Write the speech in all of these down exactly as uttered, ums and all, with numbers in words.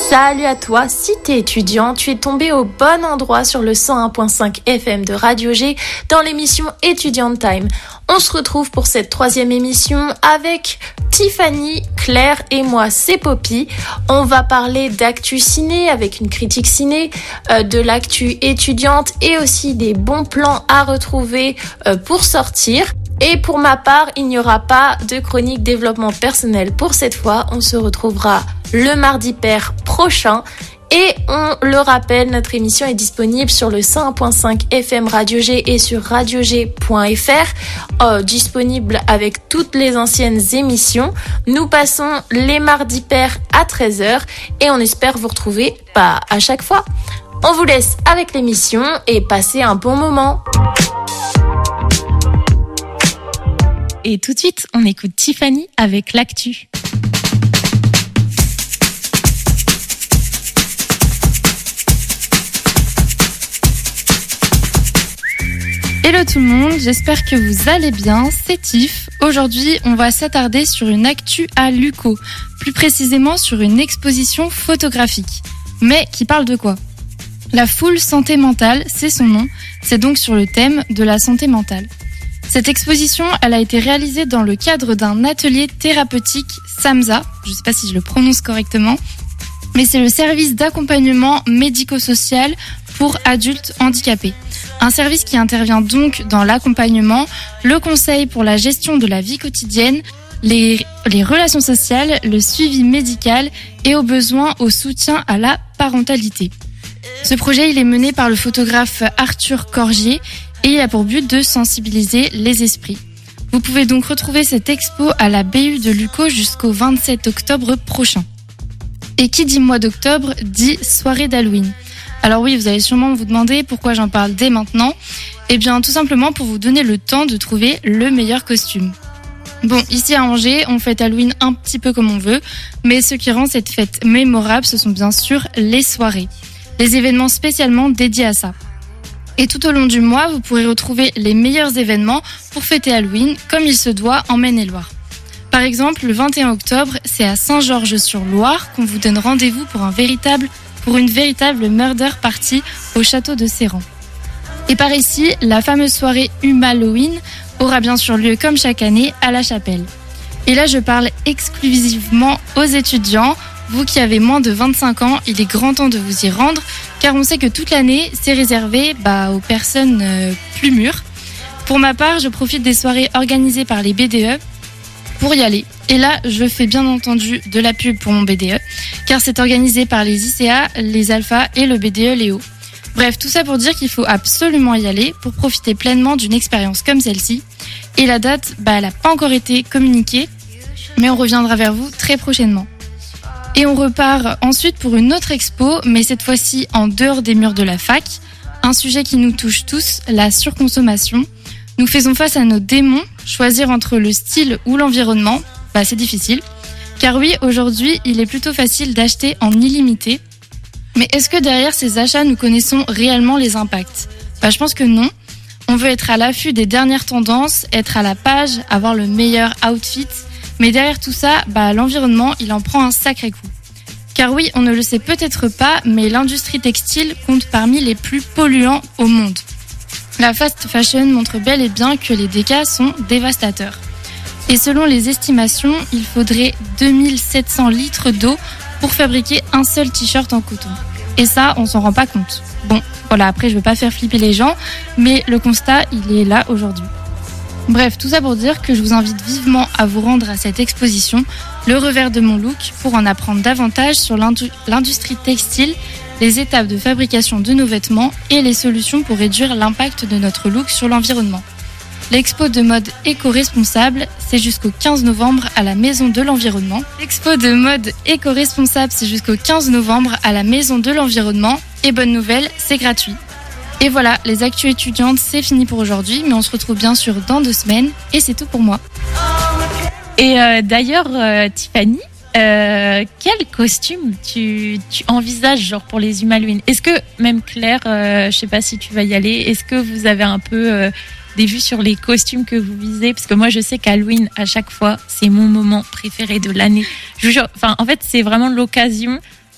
Salut à toi, si t'es étudiant, tu es tombé au bon endroit sur le cent un virgule cinq F M de Radio G dans l'émission Étudiant Time. On se retrouve pour cette troisième émission avec Tiffany, Claire et moi, c'est Poppy. On va parler d'actu ciné avec une critique ciné, euh, de l'actu étudiante et aussi des bons plans à retrouver euh, pour sortir. Et pour ma part, il n'y aura pas de chronique développement personnel pour cette fois. On se retrouvera le mardi pair prochain. Et on le rappelle, notre émission est disponible sur le cent un virgule cinq F M Radio G et sur radio g point f r, euh, disponible avec toutes les anciennes émissions. Nous passons les mardis pairs à treize heures et on espère vous retrouver bah, à chaque fois. On vous laisse avec l'émission et passez un bon moment. Et tout de suite, on écoute Tiffany avec l'actu. Hello tout le monde, j'espère que vous allez bien, c'est Tiff. Aujourd'hui, on va s'attarder sur une actu à Luco, plus précisément sur une exposition photographique. Mais qui parle de quoi ? La Foule Santé Mentale, c'est son nom, c'est donc sur le thème de la santé mentale. Cette exposition, elle a été réalisée dans le cadre d'un atelier thérapeutique SAMSA, je ne sais pas si je le prononce correctement, mais c'est le service d'accompagnement médico-social pour adultes handicapés. Un service qui intervient donc dans l'accompagnement, le conseil pour la gestion de la vie quotidienne, les, les relations sociales, le suivi médical et au besoin au soutien à la parentalité. Ce projet, il est mené par le photographe Arthur Corgier et il a pour but de sensibiliser les esprits. Vous pouvez donc retrouver cette expo à la B U de Luco jusqu'au vingt-sept octobre prochain. Et qui dit mois d'octobre dit soirée d'Halloween. Alors oui, vous allez sûrement vous demander pourquoi j'en parle dès maintenant. Eh bien, tout simplement pour vous donner le temps de trouver le meilleur costume. Bon, ici à Angers, on fête Halloween un petit peu comme on veut, mais ce qui rend cette fête mémorable, ce sont bien sûr les soirées. Les événements spécialement dédiés à ça. Et tout au long du mois, vous pourrez retrouver les meilleurs événements pour fêter Halloween, comme il se doit en Maine-et-Loire. Par exemple, le vingt et un octobre, c'est à Saint-Georges-sur-Loire qu'on vous donne rendez-vous pour, un véritable, pour une véritable murder party au château de Séran. Et par ici, la fameuse soirée Hum-Halloween aura bien sûr lieu comme chaque année à la Chapelle. Et là, je parle exclusivement aux étudiants. Vous qui avez moins de vingt-cinq ans, il est grand temps de vous y rendre, car on sait que toute l'année, c'est réservé bah, aux personnes euh, plus mûres. Pour ma part, je profite des soirées organisées par les B D E pour y aller. Et là, je fais bien entendu de la pub pour mon B D E, car c'est organisé par les I C A, les Alpha et le B D E Léo. Bref, tout ça pour dire qu'il faut absolument y aller pour profiter pleinement d'une expérience comme celle-ci. Et la date, bah, elle n'a pas encore été communiquée, mais on reviendra vers vous très prochainement. Et on repart ensuite pour une autre expo, mais cette fois-ci en dehors des murs de la fac. Un sujet qui nous touche tous, la surconsommation. Nous faisons face à nos démons, choisir entre le style ou l'environnement, bah c'est difficile. Car oui, aujourd'hui, il est plutôt facile d'acheter en illimité. Mais est-ce que derrière ces achats, nous connaissons réellement les impacts ? Bah je pense que non. On veut être à l'affût des dernières tendances, être à la page, avoir le meilleur outfit. Mais derrière tout ça, bah, l'environnement, il en prend un sacré coup. Car oui, on ne le sait peut-être pas, mais l'industrie textile compte parmi les plus polluants au monde. La fast fashion montre bel et bien que les dégâts sont dévastateurs. Et selon les estimations, il faudrait deux mille sept cents litres d'eau pour fabriquer un seul t-shirt en coton. Et ça, on s'en rend pas compte. Bon, voilà, après je veux pas faire flipper les gens, mais le constat, il est là aujourd'hui. Bref, tout ça pour dire que je vous invite vivement à vous rendre à cette exposition, Le revers de mon look, pour en apprendre davantage sur l'indu- l'industrie textile, les étapes de fabrication de nos vêtements et les solutions pour réduire l'impact de notre look sur l'environnement. L'expo de mode éco-responsable, c'est jusqu'au quinze novembre à la Maison de l'Environnement. L'expo de mode éco-responsable, c'est jusqu'au quinze novembre à la Maison de l'Environnement. Et bonne nouvelle, c'est gratuit. Et voilà, les actus étudiantes, c'est fini pour aujourd'hui, mais on se retrouve bien sûr dans deux semaines, et c'est tout pour moi. Et euh, d'ailleurs, euh, Tiffany, euh, quel costume tu, tu envisages genre pour les Hum-Halloween ? Est-ce que, même Claire, euh, je sais pas si tu vas y aller, est-ce que vous avez un peu euh, des vues sur les costumes que vous visez ? Parce que moi, je sais qu'Halloween, à chaque fois, c'est mon moment préféré de l'année. Je vous jure, enfin, en fait, c'est vraiment l'occasion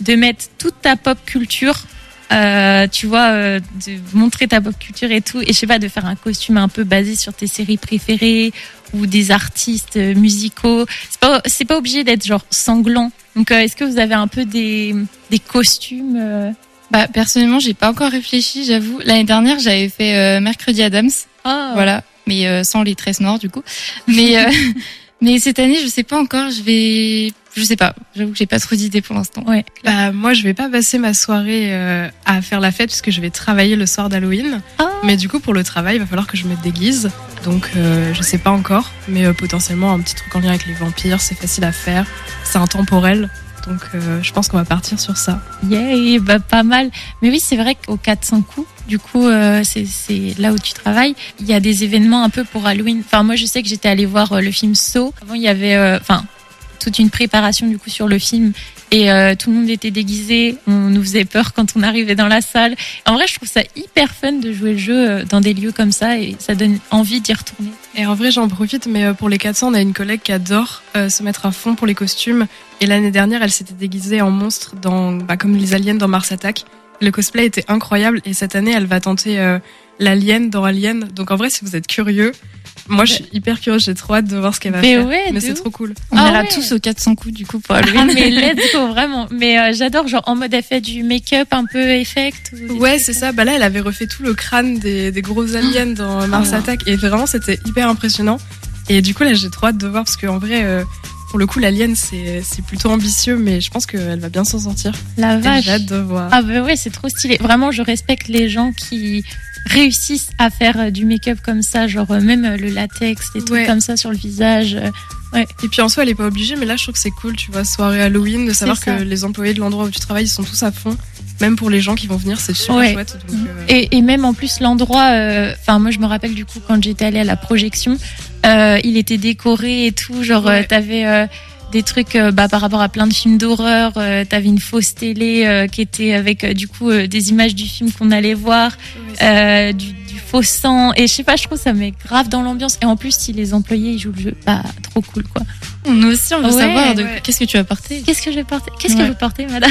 de mettre toute ta pop culture, euh, tu vois, euh, de montrer ta pop culture et tout, et je sais pas, de faire un costume un peu basé sur tes séries préférées ou des artistes musicaux. C'est pas, c'est pas obligé d'être genre sanglant. Donc, euh, est-ce que vous avez un peu des, des costumes euh... Bah, personnellement, j'ai pas encore réfléchi, j'avoue. L'année dernière, j'avais fait euh, Mercredi Addams. Oh. Voilà. Mais euh, sans les tresses noires, du coup. Mais, euh, mais cette année, je sais pas encore, je vais, je sais pas. J'avoue que j'ai pas trop d'idées pour l'instant. Ouais. Bah, moi, je vais pas passer ma soirée euh, à faire la fête parce que je vais travailler le soir d'Halloween. Oh. Mais du coup, pour le travail, il va falloir que je me déguise. Donc, euh, je sais pas encore. Mais euh, potentiellement, un petit truc en lien avec les vampires, c'est facile à faire. C'est intemporel. Donc, euh, je pense qu'on va partir sur ça. Yeah, bah, pas mal. Mais oui, c'est vrai qu'au quatre cents coups, du coup, euh, c'est, c'est là où tu travailles. Il y a des événements un peu pour Halloween. Enfin, moi, je sais que j'étais allée voir euh, le film Saw. Avant, il y avait, euh, enfin, toute une préparation, du coup, sur le film. Et euh, tout le monde était déguisé. On nous faisait peur quand on arrivait dans la salle. En vrai, je trouve ça hyper fun de jouer le jeu dans des lieux comme ça. Et ça donne envie d'y retourner. Et en vrai, j'en profite. Mais pour les quatre cents, on a une collègue qui adore euh, se mettre à fond pour les costumes. Et l'année dernière, elle s'était déguisée en monstre dans, bah, comme les aliens dans Mars Attack. Le cosplay était incroyable. Et cette année, elle va tenter euh, l'alien dans Alien. Donc en vrai, si vous êtes curieux, moi je suis hyper curieuse. J'ai trop hâte de voir ce qu'elle va mais faire. Ouais, mais c'est ouf. trop cool. On ah ira ouais. tous aux quatre cents coups du coup pour Halloween. Ah, mais let's go, vraiment. Mais euh, j'adore, genre en mode elle fait du make-up un peu effect. Ouais, c'est ça. Bah là, elle avait refait tout le crâne des, des gros aliens dans Mars oh. Attack. Et vraiment, c'était hyper impressionnant. Et du coup, là, j'ai trop hâte de voir parce qu'en vrai... Euh, Pour le coup, l'alien, c'est, c'est plutôt ambitieux, mais je pense qu'elle va bien s'en sortir. La vache. J'ai hâte de voir. Ah bah ouais, c'est trop stylé. Vraiment, je respecte les gens qui réussissent à faire du make-up comme ça, genre même le latex, des trucs ouais. comme ça sur le visage. Ouais. Et puis en soi, elle est pas obligée, mais là, je trouve que c'est cool, tu vois, soirée Halloween, de savoir que les employés de l'endroit où tu travailles, ils sont tous à fond. Même pour les gens qui vont venir, c'est super ouais. chouette. Donc, euh... et, et même en plus, l'endroit, enfin, euh, moi, je me rappelle du coup, quand j'étais allée à la projection, euh, il était décoré et tout, genre, ouais. euh, t'avais... Euh, des trucs euh, bah, par rapport à plein de films d'horreur. Euh, t'avais une fausse télé euh, qui était avec euh, du coup euh, des images du film qu'on allait voir, oui, euh, du, du faux sang. Et je sais pas, je trouve ça met grave dans l'ambiance. Et en plus, si les employés ils jouent le jeu, bah trop cool quoi. Nous aussi, on veut ouais, savoir de ouais. qu'est-ce que tu vas porter. Qu'est-ce que je vais porter Qu'est-ce ouais. que vous portez, madame?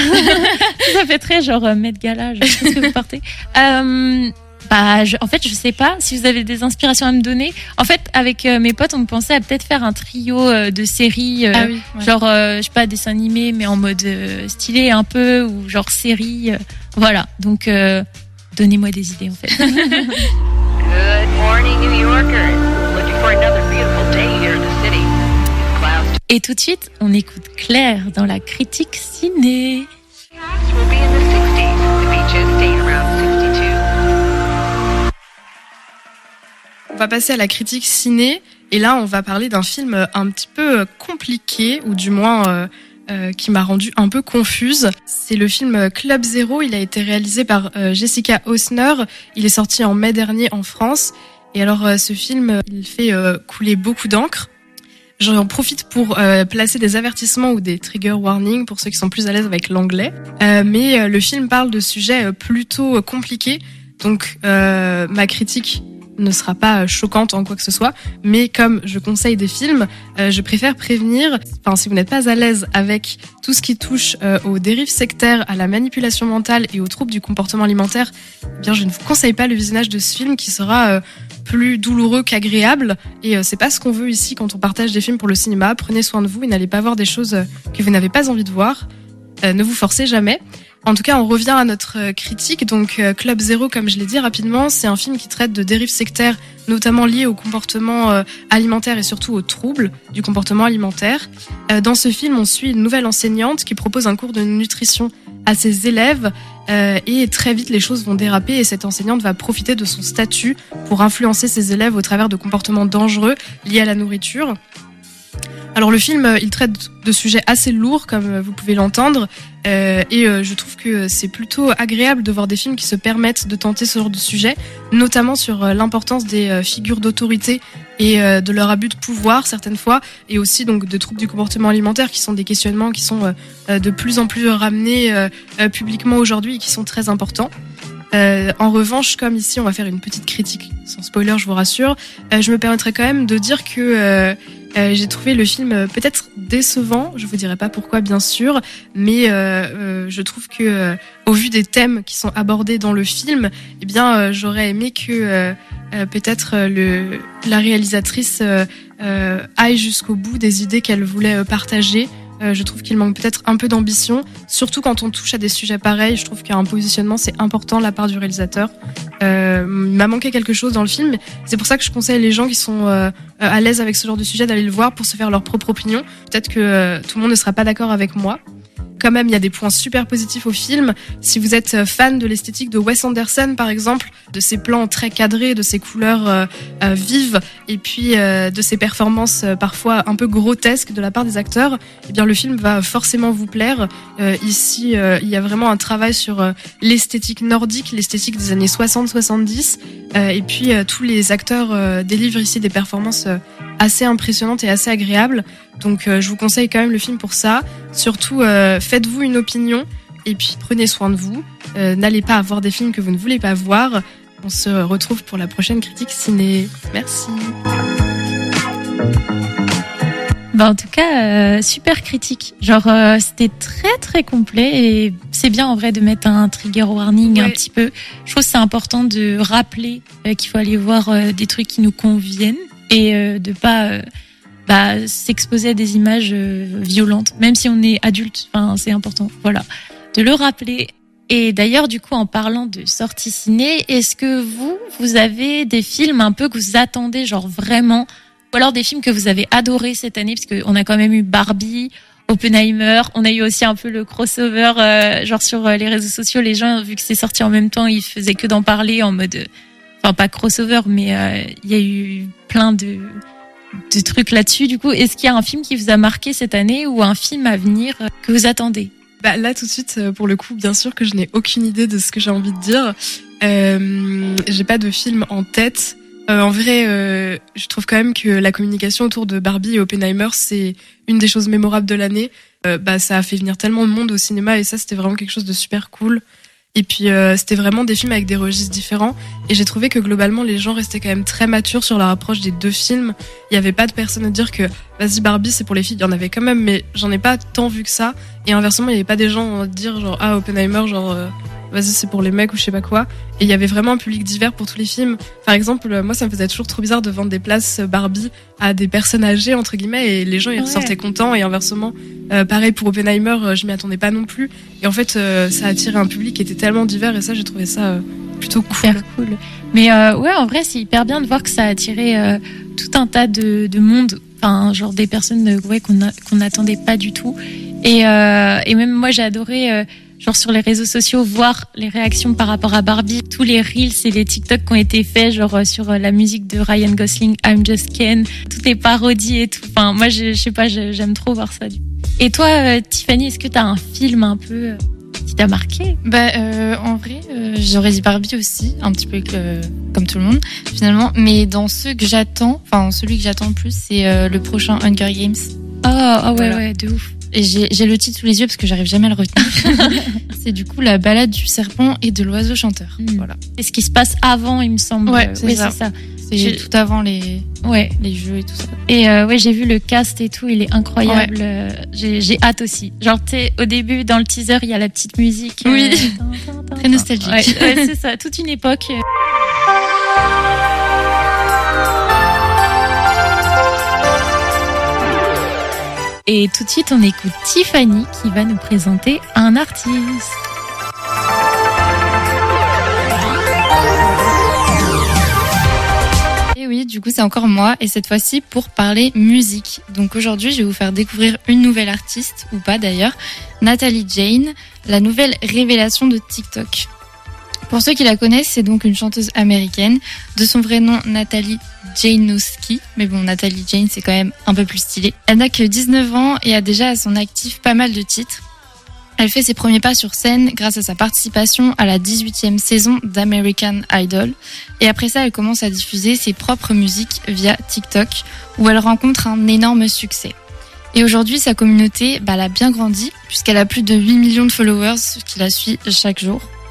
Ça fait très genre euh, Met Gala. Genre, qu'est-ce que vous portez euh, Bah, je, en fait, je sais pas si vous avez des inspirations à me donner. En fait, avec euh, mes potes, on pensait à peut-être faire un trio euh, de séries, euh, ah oui, ouais. genre, euh, je sais pas, dessin animé, mais en mode euh, stylé un peu, ou genre série. Euh, voilà. Donc, euh, donnez-moi des idées, en fait. Good morning, New Yorkers. Looking for another beautiful day here in the city. Clouds. Et tout de suite, on écoute Claire dans la critique ciné. Will be in the sixties. The beaches staying around sixty-two. On va passer à la critique ciné, et là on va parler d'un film un petit peu compliqué, ou du moins euh, euh, qui m'a rendu un peu confuse. C'est le film Club Zero, il a été réalisé par euh, Jessica Hausner, il est sorti en mai dernier en France, et alors euh, ce film il fait euh, couler beaucoup d'encre. J'en profite pour euh, placer des avertissements ou des trigger warnings pour ceux qui sont plus à l'aise avec l'anglais, euh, mais euh, le film parle de sujets euh, plutôt euh, compliqués, donc euh, ma critique ne sera pas choquante en quoi que ce soit, mais comme je conseille des films, euh, je préfère prévenir, enfin si vous n'êtes pas à l'aise avec tout ce qui touche euh, aux dérives sectaires, à la manipulation mentale et aux troubles du comportement alimentaire, eh bien je ne vous conseille pas le visionnage de ce film qui sera euh, plus douloureux qu'agréable, et euh, c'est pas ce qu'on veut ici quand on partage des films pour le cinéma. Prenez soin de vous et n'allez pas voir des choses que vous n'avez pas envie de voir, euh, ne vous forcez jamais. En tout cas, on revient à notre critique. Donc, Club Zero, comme je l'ai dit rapidement, c'est un film qui traite de dérives sectaires, notamment liées au comportement euh, alimentaire et surtout aux troubles du comportement alimentaire. Euh, dans ce film, on suit une nouvelle enseignante qui propose un cours de nutrition à ses élèves euh, et très vite, les choses vont déraper et cette enseignante va profiter de son statut pour influencer ses élèves au travers de comportements dangereux liés à la nourriture. Alors le film, il traite de sujets assez lourds, comme vous pouvez l'entendre, euh, et euh, je trouve que c'est plutôt agréable de voir des films qui se permettent de tenter ce genre de sujet, notamment sur euh, l'importance des euh, figures d'autorité et euh, de leur abus de pouvoir certaines fois, et aussi donc de troubles du comportement alimentaire qui sont des questionnements qui sont euh, de plus en plus ramenés euh, euh, publiquement aujourd'hui et qui sont très importants. Euh, en revanche, comme ici on va faire une petite critique, sans spoiler je vous rassure, euh, je me permettrai quand même de dire que euh, euh, j'ai trouvé le film euh, peut-être décevant, je vous dirai pas pourquoi bien sûr, mais euh, euh, je trouve que euh, au vu des thèmes qui sont abordés dans le film, eh bien euh, j'aurais aimé que euh, euh, peut-être euh, le la réalisatrice euh, euh, aille jusqu'au bout des idées qu'elle voulait euh, partager. Euh, je trouve qu'il manque peut-être un peu d'ambition, surtout quand on touche à des sujets pareils. Je trouve qu'un positionnement, c'est important de la part du réalisateur. Euh, il m'a manqué quelque chose dans le film. C'est pour ça que je conseille les gens qui sont euh, à l'aise avec ce genre de sujet d'aller le voir pour se faire leur propre opinion. Peut-être que euh, tout le monde ne sera pas d'accord avec moi. Quand même, il y a des points super positifs au film. Si vous êtes fan de l'esthétique de Wes Anderson, par exemple, de ses plans très cadrés, de ses couleurs euh, euh, vives, et puis euh, de ses performances euh, parfois un peu grotesques de la part des acteurs, eh bien le film va forcément vous plaire. Euh, ici, euh, il y a vraiment un travail sur euh, l'esthétique nordique, l'esthétique des années soixante soixante-dix, euh, et puis euh, tous les acteurs euh, délivrent ici des performances euh, assez impressionnantes et assez agréables. Donc euh, je vous conseille quand même le film pour ça. Surtout, euh, faites-vous une opinion et puis prenez soin de vous. Euh, n'allez pas voir des films que vous ne voulez pas voir. On se retrouve pour la prochaine critique ciné. Merci. Bah en tout cas, euh, super critique. Genre, euh, c'était très très complet et c'est bien en vrai de mettre un trigger warning ouais. un petit peu. Je trouve que c'est important de rappeler euh, qu'il faut aller voir euh, des trucs qui nous conviennent et euh, de pas... Euh, Bah, s'exposer à des images euh, violentes, même si on est adulte. Enfin, c'est important, voilà, de le rappeler. Et d'ailleurs, du coup, en parlant de sorties ciné, est-ce que vous, vous avez des films un peu que vous attendez, genre vraiment, ou alors des films que vous avez adorés cette année, parce qu'on a quand même eu Barbie, Oppenheimer, on a eu aussi un peu le crossover, euh, genre sur les réseaux sociaux, les gens, vu que c'est sorti en même temps, ils faisaient que d'en parler en mode, enfin pas crossover, mais il euh, y a eu plein de de trucs là-dessus. Du coup, est-ce qu'il y a un film qui vous a marqué cette année ou un film à venir que vous attendez? Bah là tout de suite, pour le coup, bien sûr que je n'ai aucune idée de ce que j'ai envie de dire. Euh, j'ai pas de film en tête. Euh, en vrai, euh, je trouve quand même que la communication autour de Barbie et Oppenheimer, c'est une des choses mémorables de l'année. Euh, bah ça a fait venir tellement de monde au cinéma et ça c'était vraiment quelque chose de super cool. Et puis euh, c'était vraiment des films avec des registres différents et j'ai trouvé que globalement les gens restaient quand même très matures sur leur approche des deux films. Il y avait pas de personne à dire que vas-y Barbie c'est pour les filles, il y en avait quand même mais j'en ai pas tant vu que ça et inversement il y avait pas des gens à dire genre ah Oppenheimer genre euh, vas-y c'est pour les mecs ou je sais pas quoi et il y avait vraiment un public divers pour tous les films. Par exemple moi ça me faisait toujours trop bizarre de vendre des places Barbie à des personnes âgées entre guillemets et les gens ils ressortaient ouais. contents et inversement euh, pareil pour Oppenheimer euh, je m'y attendais pas non plus et en fait euh, ça a attiré un public qui était tellement divers et ça j'ai trouvé ça euh, plutôt cool. Super cool. Mais euh, ouais en vrai c'est hyper bien de voir que ça a attiré euh, tout un tas de, de monde, enfin genre des personnes euh, ouais qu'on a, qu'on n'attendait pas du tout et euh, et même moi j'ai adoré euh, genre sur les réseaux sociaux, voir les réactions par rapport à Barbie, tous les reels et les TikTok qui ont été faits, genre sur la musique de Ryan Gosling, I'm Just Ken, toutes les parodies et tout. Enfin, moi, je, je sais pas, j'aime trop voir ça. Et toi, euh, Tiffany, est-ce que t'as un film un peu euh, qui t'a marqué? Bah, euh, en vrai, euh, j'aurais dit Barbie aussi, un petit peu que, comme tout le monde, finalement. Mais dans ceux que j'attends, enfin, celui que j'attends le plus, c'est euh, le prochain Hunger Games. Oh, oh ouais, voilà. ouais, de ouf. Et j'ai, j'ai le titre sous les yeux parce que j'arrive jamais à le retenir. C'est du coup la balade du serpent et de l'oiseau chanteur. Mmh. Voilà. Et ce qui se passe avant, il me semble. Ouais, c'est, oui, ça. c'est ça. C'est j'ai... tout avant les, ouais. les jeux et tout ça. Et euh, ouais, j'ai vu le cast et tout, il est incroyable. Ouais. J'ai, j'ai hâte aussi. Genre, tu sais, au début, dans le teaser, il y a la petite musique. Oui. Euh, très nostalgique. Ouais, ouais, c'est ça. Toute une époque. Et tout de suite, on écoute Tiffany qui va nous présenter un artiste. Et oui, du coup, c'est encore moi, et cette fois-ci pour parler musique. Donc aujourd'hui, je vais vous faire découvrir une nouvelle artiste, ou pas d'ailleurs, Natalie Jane, la nouvelle révélation de TikTok. Pour ceux qui la connaissent, c'est donc une chanteuse américaine, de son vrai nom Natalie Janowski, mais bon, Natalie Jane, c'est quand même un peu plus stylé. Elle n'a que dix-neuf ans et a déjà à son actif pas mal de titres. Elle fait ses premiers pas sur scène grâce à sa participation à la dix-huitième saison d'American Idol. Et après ça, elle commence à diffuser ses propres musiques via TikTok, où elle rencontre un énorme succès. Et aujourd'hui, sa communauté, bah, elle a bien grandi, puisqu'elle a plus de huit millions de followers qui la suivent chaque jour.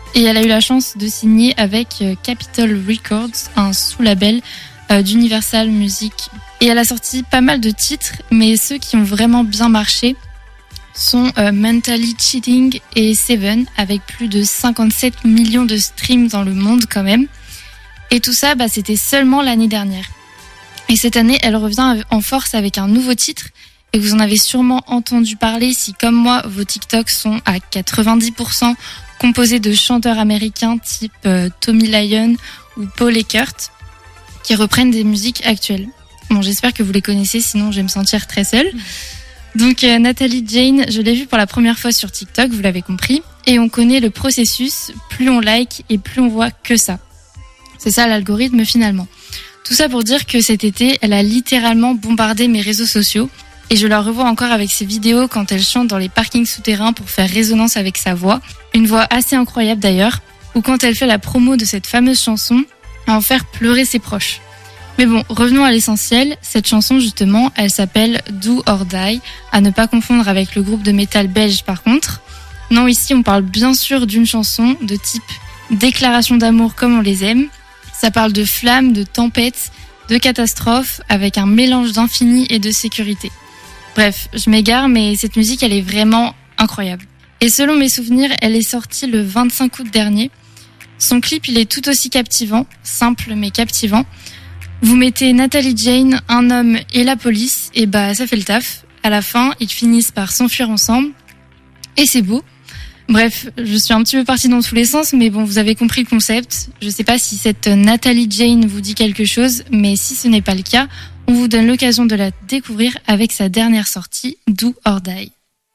Et elle a eu la chance de signer avec Capitol Records, un sous-label euh, d'Universal Music. Et elle a sorti pas mal de titres, mais ceux qui ont vraiment bien marché sont euh, Mentally Cheating et Seven, avec plus de cinquante-sept millions de streams dans le monde quand même. Et tout ça, bah, c'était seulement l'année dernière. Et cette année, elle revient en force avec un nouveau titre. Et vous en avez sûrement entendu parler si, comme moi, vos TikToks sont à quatre-vingt-dix pour cent composés de chanteurs américains type euh, Tommy Lyon ou Paul Eckert, qui reprennent des musiques actuelles. Bon, j'espère que vous les connaissez, sinon je vais me sentir très seule. Donc euh, Natalie Jane, je l'ai vue pour la première fois sur TikTok, vous l'avez compris. Et on connaît le processus, plus on like et plus on voit que ça. C'est ça l'algorithme finalement. Tout ça pour dire que cet été, elle a littéralement bombardé mes réseaux sociaux. Et je la revois encore avec ses vidéos quand elle chante dans les parkings souterrains pour faire résonance avec sa voix. Une voix assez incroyable d'ailleurs. Ou quand elle fait la promo de cette fameuse chanson, à en faire pleurer ses proches. Mais bon, revenons à l'essentiel. Cette chanson, justement, elle s'appelle Do or Die, à ne pas confondre avec le groupe de métal belge par contre. Non, ici, on parle bien sûr d'une chanson de type déclaration d'amour comme on les aime. Ça parle de flammes, de tempêtes, de catastrophes, avec un mélange d'infini et de sécurité. Bref, je m'égare, mais cette musique, elle est vraiment incroyable. Et selon mes souvenirs, elle est sortie le vingt-cinq août dernier. Son clip, il est tout aussi captivant, simple mais captivant. Vous mettez Natalie Jane, un homme et la police, et bah ça fait le taf. À la fin, ils finissent par s'enfuir ensemble. Et c'est beau. Bref, je suis un petit peu partie dans tous les sens, mais bon, vous avez compris le concept. Je sais pas si cette Natalie Jane vous dit quelque chose, mais si ce n'est pas le cas, on vous donne l'occasion de la découvrir avec sa dernière sortie, Do or Die.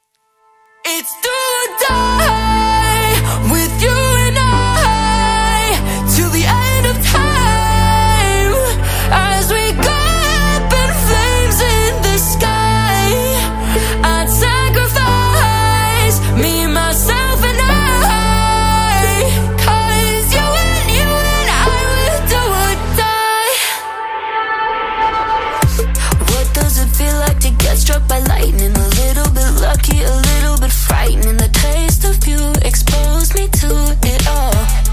It's do or die with you and I till the end of time as we go up in flames in the sky. I'd sacrifice me, myself and I, 'cause you and you and I would do or die. What does it feel like to get struck by lightning? A little bit lucky, a little bit frightening. The taste of you exposed me to it all.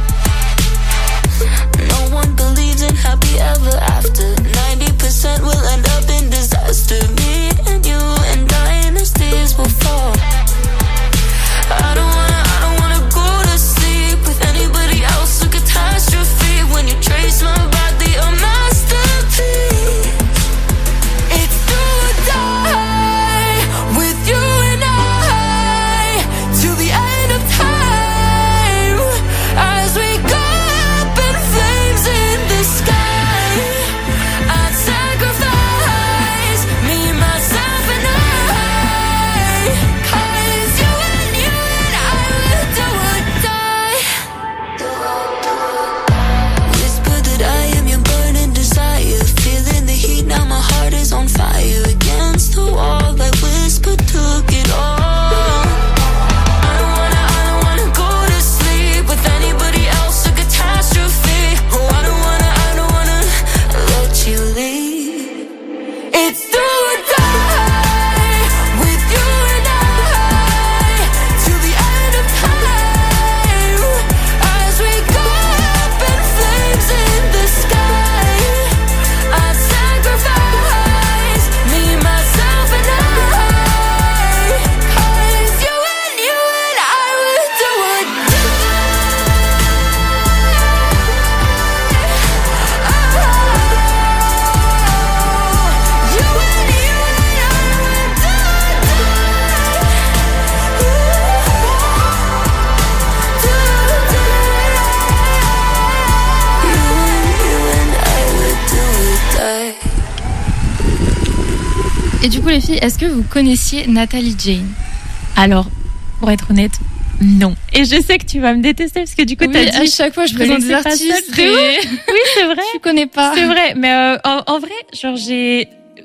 No one believes in happy ever after. ninety percent will end up in disaster. Me and you and dynasties will fall. I don't wanna, I don't wanna go to sleep with anybody else. A catastrophe when you trace my body, a masterpiece. It's do or die with you and I till the end of time as we go up in flames in the sky. I'd sacrifice me, myself and I, 'cause you and you and I would do or die. Whisper that I am your burning desire, feeling the heat, now my heart is on fire. Against the wall, I whisper, took it all. I don't wanna, I don't wanna go to sleep with anybody else, a catastrophe. Oh, I don't wanna, I don't wanna let you leave. It's do or die with you and I till the end of time as we go up in flames in the sky. I'd sacrifice me, myself and I, 'cause you and you and I would do or die. Oh, you and you and I would do or die. Ooh, do or die. You and you and I would do or die. Et du coup les filles, est-ce que vous connaissiez Natalie Jane? Alors, pour être honnête, non. Et je sais que tu vas me détester parce que du coup, Oui, t'as à dit... chaque fois je je présente me des laissais pas artistes seule. et Oui, c'est vrai. je connais pas. C'est vrai, mais euh, en, en vrai, genre j'ai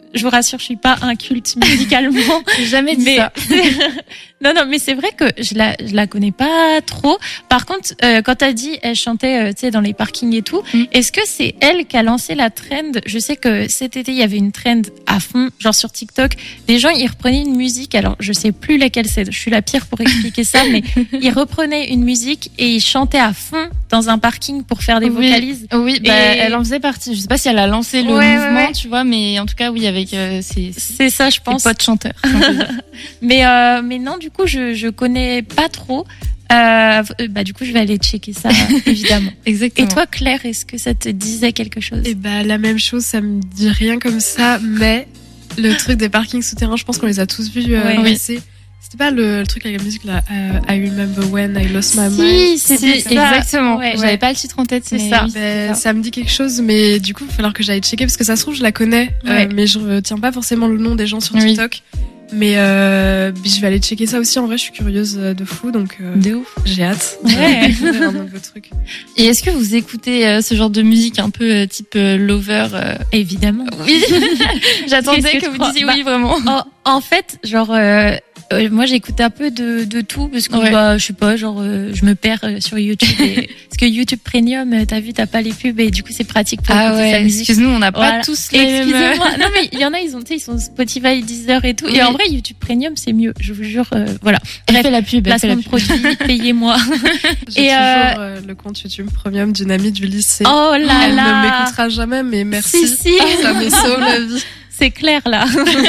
je vous rassure, je suis pas inculte musicalement. J'ai jamais dit mais ça. non, non, mais c'est vrai que je la, je la connais pas trop. Par contre, euh, quand t'as dit, elle chantait, euh, tu sais, dans les parkings et tout, mm. est-ce que c'est elle qui a lancé la trend? Je sais que cet été, il y avait une trend à fond, genre sur TikTok. Les gens, ils reprenaient une musique. Alors, je sais plus laquelle c'est. Je suis la pire pour expliquer ça, mais ils reprenaient une musique et ils chantaient à fond dans un parking pour faire des oui. vocalises. Oui, bah, et... elle en faisait partie. Je sais pas si elle a lancé le ouais, mouvement, ouais, ouais. tu vois, mais en tout cas, oui, avec euh, ses, c'est ça, je pense. Ses potes chanteurs. mais euh, mais non, du coup, je je connais pas trop. Euh, bah du coup, je vais aller checker ça évidemment. Exactement. Et toi, Claire, est-ce que ça te disait quelque chose? Et bah la même chose, ça me dit rien comme ça, mais le truc des parkings souterrains, je pense qu'on les a tous vus euh, ouais. passer. C'était pas le, le truc avec la musique là, uh, I remember when I lost my si, mind. Si, c'est exactement. Ouais, J'avais ouais. pas le titre en tête, c'est mais ça. Oui, ben, ça. Ça me dit quelque chose, mais du coup, il va falloir que j'aille checker parce que ça se trouve, je la connais, Ouais. euh, mais je retiens pas forcément le nom des gens sur Oui. TikTok. Mais euh, je vais aller checker ça aussi. En vrai, je suis curieuse de fou, donc euh, de ouf. J'ai hâte. Ouais. De découvrir un nouveau truc. Et est-ce que vous écoutez euh, ce genre de musique un peu euh, type euh, lover euh... Évidemment. Oui. J'attendais que, que, que vous crois disiez bah, oui, vraiment. En, en fait, genre, euh, euh, moi, j'écoute un peu de, de tout parce que, ouais. bah, je sais pas, genre, euh, je me perds euh, sur YouTube. Et, parce que YouTube Premium, euh, t'as vu, t'as pas les pubs et du coup, c'est pratique pour ah écouter ouais, sa musique. Excuse-nous, on n'a pas voilà. tous les mêmes. Excusez-moi. Non, mais il y en a, ils ont, tu sais, ils sont Spotify, Deezer et tout. Oui. Et en vrai, YouTube Premium, c'est mieux. Je vous jure, euh, voilà. Bref, fait la pub, placement de produit, payez-moi. J'ai et toujours euh... euh, le compte YouTube Premium d'une amie du lycée. Oh là Elle là. ne m'écoutera jamais, mais merci. Si, si. Ça me sauve la vie. C'est clair là.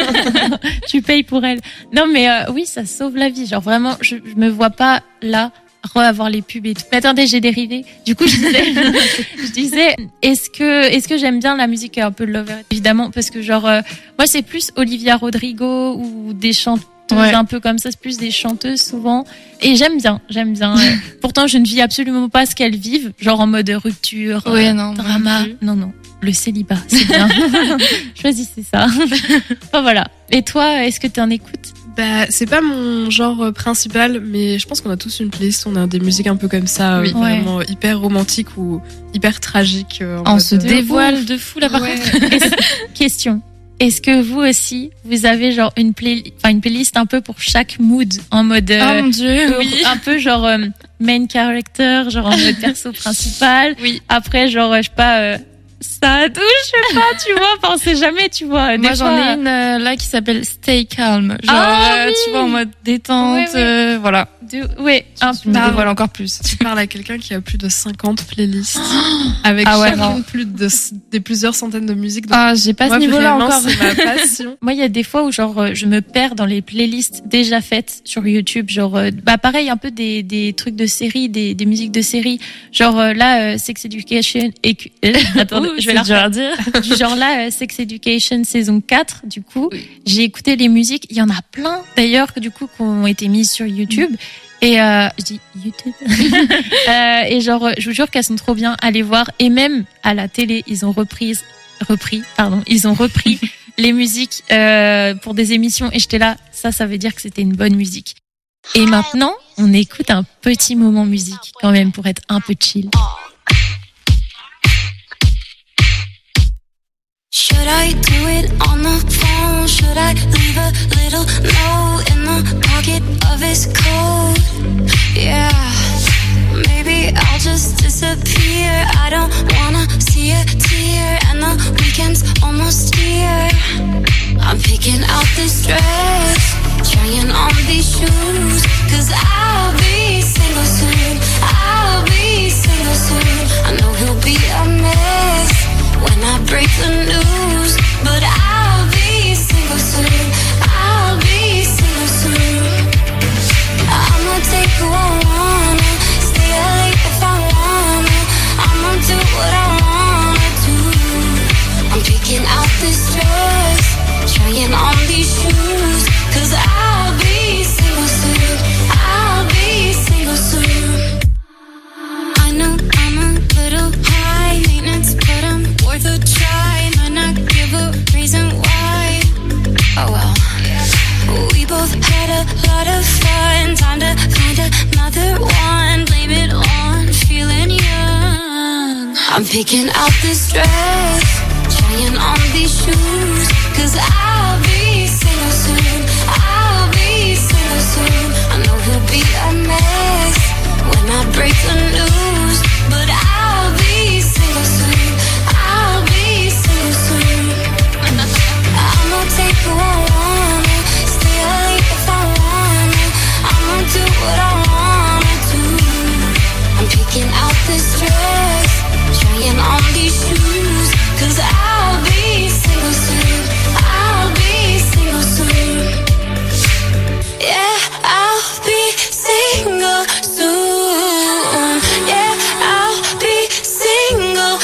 Tu payes pour elle. Non mais euh, oui, ça sauve la vie. Genre vraiment, je, je me vois pas là re-avoir les pubs et tout. Mais attendez, j'ai dérivé. Du coup, je disais, je disais, est-ce que, est-ce que j'aime bien la musique un peu lover, évidemment, parce que genre, euh, moi c'est plus Olivia Rodrigo ou des chanteuses ouais. un peu comme ça, c'est plus des chanteuses souvent. Et j'aime bien, j'aime bien. Pourtant, je ne vis absolument pas ce qu'elles vivent, genre en mode rupture, ouais, euh, non, drama. Non, non. Le célibat, c'est bien. Choisissez ça. Enfin, voilà. Et toi, est-ce que tu en écoutes? Bah, c'est pas mon genre principal, mais je pense qu'on a tous une playlist. On a des musiques un peu comme ça, oui. vraiment ouais. hyper romantiques ou hyper tragiques. Euh, on se dévoile de fou là par ouais. contre. Question. Est-ce que vous aussi, vous avez genre une play, enfin une playlist un peu pour chaque mood en mode euh, oh mon dieu, oui. un peu genre euh, main character, genre en mode perso principal. Oui. Après genre je sais pas euh, ça touche, je sais pas, tu vois, enfin, on sait jamais, tu vois. Moi, des j'en fois... ai une euh, là qui s'appelle Stay Calm. Genre, ah, euh, oui. tu vois, en mode détente, ouais, ouais. Euh, voilà. De... Ouais, un peu. Me dévoile encore plus. Tu parles à quelqu'un qui a plus de cinquante playlists. avec ah ouais, chacune plus de, des plusieurs centaines de musiques. Donc, ah, j'ai pas moi, ce niveau-là encore. C'est ma passion. Moi, il y a des fois où, genre, je me perds dans les playlists déjà faites sur YouTube. Genre, euh, bah, pareil, un peu des, des trucs de séries, des, des musiques de séries. Genre, euh, là, euh, Sex Education et, euh, attendez, je vais la refaire. Dire. Du genre là, euh, Sex Education saison quatre, du coup, oui. j'ai écouté les musiques. Il y en a plein, d'ailleurs, du coup, qui ont été mises sur YouTube. Et euh, je dis YouTube. euh, et genre, je vous jure qu'elles sont trop bien. Allez voir. Et même à la télé, ils ont repris, repris, pardon, ils ont repris les musiques euh, pour des émissions. Et j'étais là, ça, ça veut dire que c'était une bonne musique. Et maintenant, on écoute un petit moment musique quand même pour être un peu chill. Should I do it on the phone? Should I leave a little note in the pocket of his coat? Yeah, maybe I'll just disappear. I don't wanna see a tear, and the weekend's almost here. I'm picking out this dress, trying on these shoes, cause I'll be single soon. I'll be single soon. I know he'll be a mess when I break the news, but I'll be single soon. I'll be single soon. I'ma take who I wanna, stay late if I wanna. I'ma do what I wanna do. I'm picking out this dress, trying on these shoes, cause I'll be single soon. I'll be single soon. I know I'm a little high maintenance, but I'm worth a try. Might not give a reason why. Oh well. We both had a lot of fun. Time to find another one. Blame it on feeling young. I'm picking out this dress, trying on these shoes, 'cause I'll be single soon, I'll be single soon. I know he'll be a mess when I break the news, but I'll be single soon, I'll be single soon. I'ma take who I wanna, stay late if I wanna, I'ma do what I wanna do. I'm picking out this dress, trying on these shoes, 'cause I'll be single soon, I'll be single soon. Yeah, I'll be single soon. Yeah, I'll be single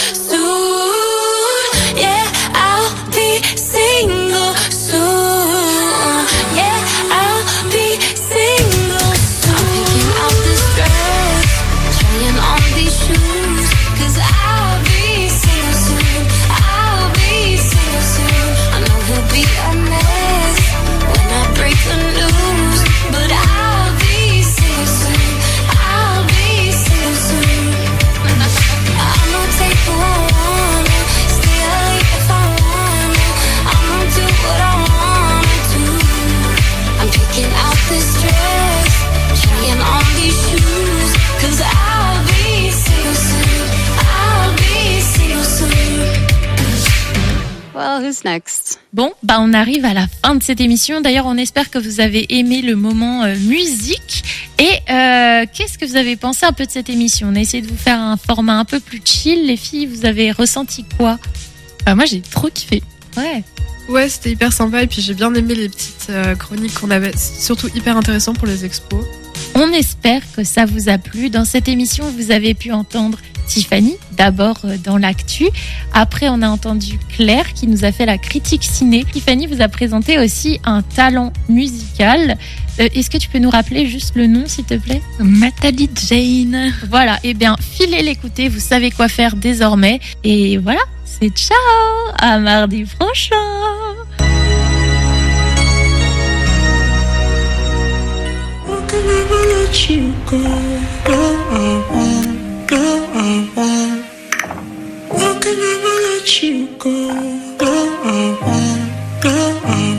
soon. Yeah, I'll be single soon. Yeah, I'll be single soon. I'm picking out this dress, trying on these shoes, 'cause I'll be single soon, I'll be single soon. I know he'll be a mess when I break the news, but I'll be single soon, I'll be single soon. I'ma take who I wanna, stay late if I wanna, I'ma do what I wanna do. I'm picking out this dress, trying on these shoes, 'cause I'll be single soon, I'll be single soon. Well, who's next? Bon, bah on arrive à la fin de cette émission. D'ailleurs, on espère que vous avez aimé le moment euh, musique. Et euh, qu'est-ce que vous avez pensé un peu de cette émission? On a essayé de vous faire un format un peu plus chill. Les filles, vous avez ressenti quoi? Bah, moi, j'ai trop kiffé. Ouais. Ouais, c'était hyper sympa et puis j'ai bien aimé les petites euh, chroniques qu'on avait, surtout hyper intéressant pour les expos. On espère que ça vous a plu. Dans cette émission, vous avez pu entendre Tiffany, d'abord euh, dans l'actu. Après, on a entendu Claire qui nous a fait la critique ciné. Tiffany vous a présenté aussi un talent musical. Euh, est-ce que tu peux nous rappeler juste le nom, s'il te plaît? Natalie Jane. Voilà, eh bien, filez l'écouter, vous savez quoi faire désormais. Et voilà, c'est ciao, à mardi prochain. You go, girl, I want, girl, I want. How can I ever let you go, girl, I want, girl, I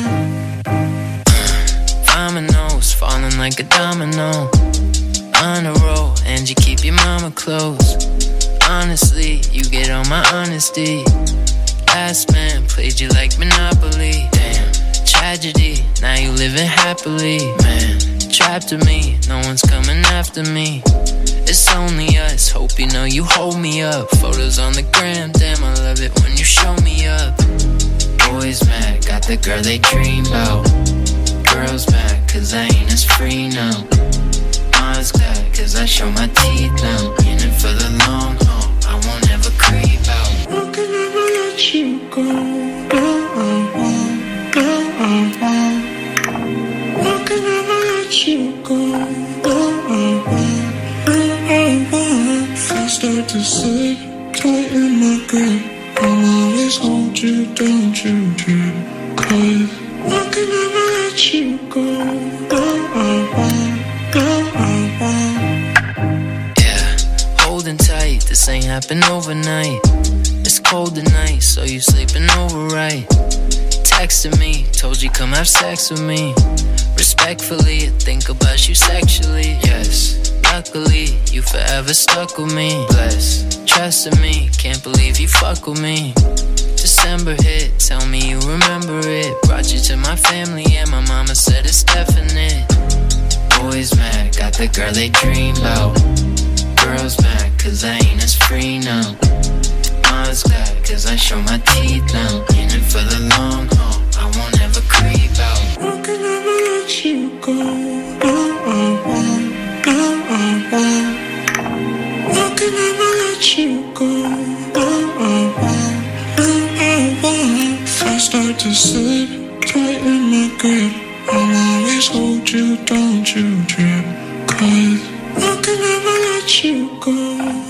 want. Dominoes falling like a domino on a roll, and you keep your mama close. Honestly, you get on my honesty. Last man played you like Monopoly. Damn, tragedy, now you living happily. Man, trapped to me, no one's coming after me. It's only us, hope you know you hold me up. Photos on the gram, damn I love it when you show me up. Boys mad, got the girl they dream about. Girls mad, cause I ain't as free now. Mom's glad, cause I show my teeth now. In it for the long haul, I won't ever creep out. How can I ever let you go, girl, I want, girl, I want. How can I ever let you go, girl, I want, girl, I want. If I start to slip, tight in my grip, I'll always hold you, don't you trip. Cause how can I ever let you go, girl, I want, girl, I want. Yeah, holding tight, this ain't happen overnight. It's cold tonight, so you sleeping over right. Texting me, told you come have sex with me. Respectfully, I think about you sexually. Yes, luckily, you forever stuck with me. Blessed, trusting me, can't believe you fuck with me. December hit, tell me you remember it. Brought you to my family and my mama said it's definite. Boys mad, got the girl they dream about. Girls mad, cause I ain't as free now. Mom's glad, cause I show my teeth now. In it for the long haul, I won't ever creep out. How can I ever let you go, girl, I want, girl, I want. How can I ever let you go, girl, I want, girl, I want. If I start to slip, tight in my grip, I'll always hold you, don't you trip. Cause how can I ever let you go?